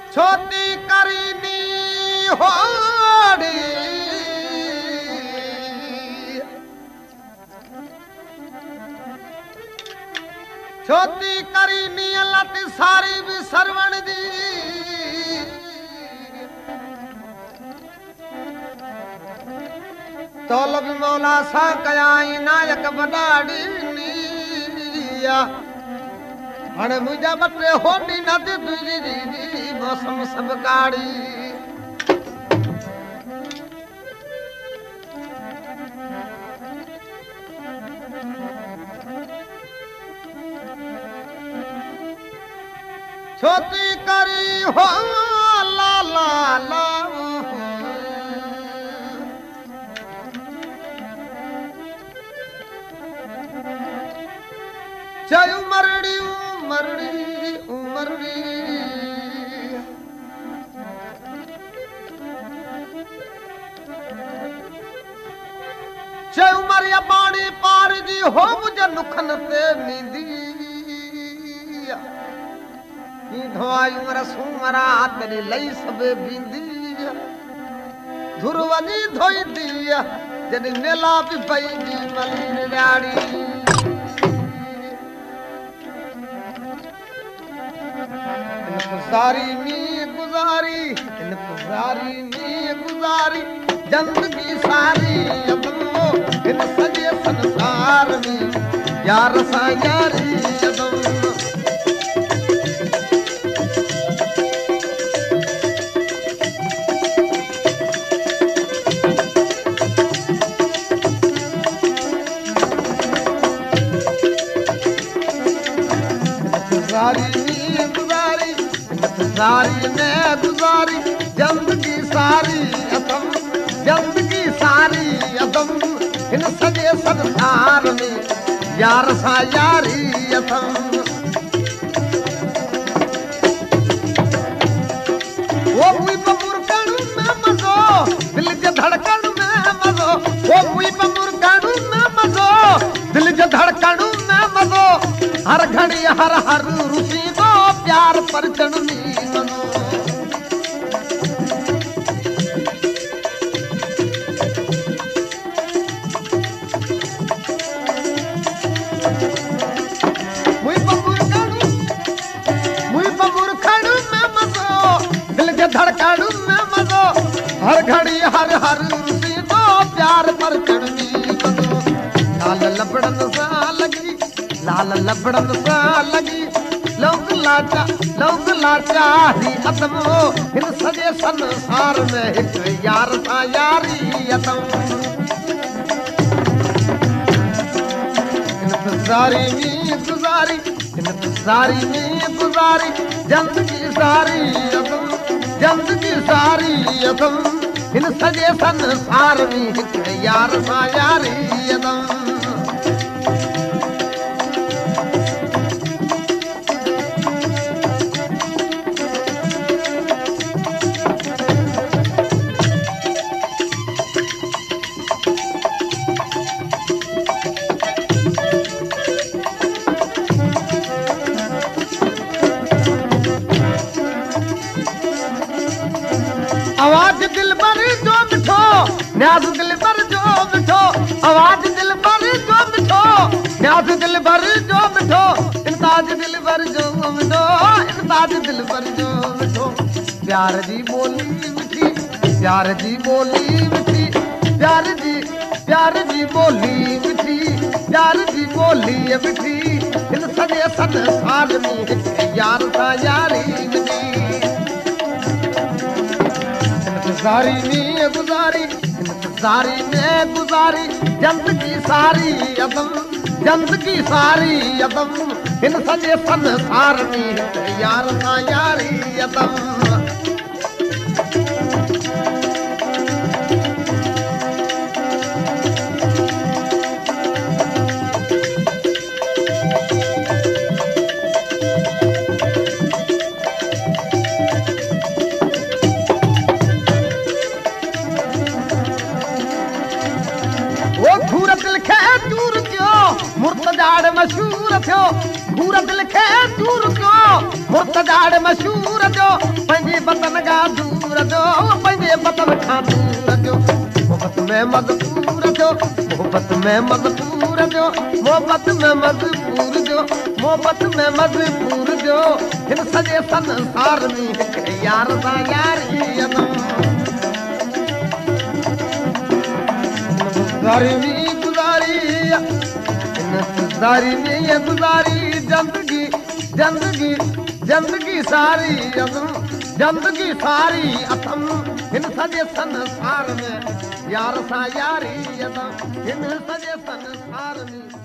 छोटी करीनी होड़ी छोटी करीनी लती सारी भी सरवण दी तौल भी मौला सा कयाई नायक बडाड़ी हणे मुझा बटे होनी नदी तुझी मौसम सब गाड़ी छोटी करी हो ला ला ला चाहे उमरड़ी उमरड़ी उमरड़ी चाहे उमरिया पानी पार जी हो मुझे नुखन ते नींदी धोई उमर सुमरा तेरी लई सबे बिंदी धुरवनी धोई दिया जनी मेला भी पई जी मली डाड़ी गुजारी में गुजारी जिंदगी सारी इन सजे संसार में यार सा यारी गुजारी में गुजारी जिंदगी सारी अदम इन सजे संसार में यार सा यारी अदम वो मुई बमुरकण में मजो दिल के धड़कन में मजो वो मुई बमुरकण में मजो दिल के धड़कन में मजो हर घड़ी हर रुचि दो प्यार पर चढ़नी धड़कन में मजो हर घड़ी हर रुचि दो प्यार पर चढ़नी लाल लबड़न सा लगी लोग लाचा ही अदमो इन सजे संसार में एक यार सा यारी अदम इंतजारी में गुजारी जिंदगी सारी अदम इन सजे संसार में एक यार सा यारी अदम आवाज दिल पर जो मिठो न्याज दिल पर जो मिठो आवाज दिल पर जो मिठो न्याज दिल पर जो मिठो इंताज दिल पर जो मिठो इंताज दिल पर जो मिठो प्यार जी बोली मिठी प्यार जी बोली मिठी प्यार जी बोली मिठी प्यार जी बोली मिठी इन सजे संसार में यार सा यारी मिठी इंतजारी में गुजारी जिंदगी सारी अदम इन सजे संसार में यार सा यारी अदम दिल खे चूर कयो मुर्तजाड़ मशहूर थियो घूर दिल खे चूर कयो मुर्तजाड़ मशहूर थियो पंहिंजे वतन खां दूर थियो पंहिंजे वतन खां दूर थियो मोहब्बत में मजबूर थियो मोहब्बत में मजबूर थियो मोहब्बत में मजबूर थियो मोहब्बत में मजबूर थियो हिन सॼे संसार में हिकु यार सां यारी गुज़ारी गुज़ारी में ये गुज़ारी जिंदगी जिंदगी जिंदगी सारी जिंदगी सारी अथम हिन सॼे संसार में यार सां यारी हिन सॼे संसार में